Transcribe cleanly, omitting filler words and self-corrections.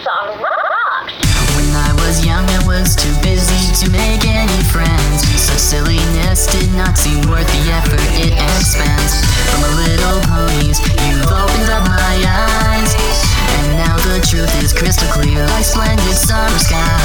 song rocks! When I was young, I was too busy to make any friends. So silliness did not seem worth the effort it expends. From My Little Ponies, you've opened up my eyes, and now the truth is crystal clear, like splendid summer skies.